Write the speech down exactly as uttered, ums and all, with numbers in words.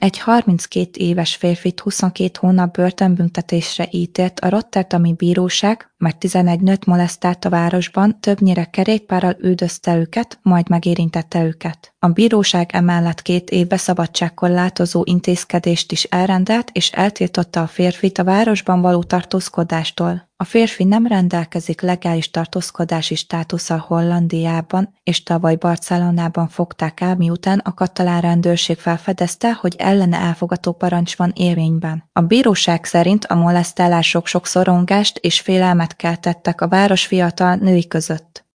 Egy harminckét éves férfit huszonkét hónap börtönbüntetésre ítélt a rotterdami bíróság, mert tizenegy nőt molesztált a városban, többnyire kerékpárral üldözte őket, majd megérintette őket. A bíróság emellett két évbe szabadságkorlátozó intézkedést is elrendelt, és eltiltotta a férfit a városban való tartózkodástól. A férfi nem rendelkezik legális tartózkodási státusszal Hollandiában, és tavaly Barcelonában fogták el, miután a katalán rendőrség felfedezte, hogy ellene elfogató parancs van érvényben. A bíróság szerint a molesztálások sok szorongást és félelmet keltettek a város fiatal női között.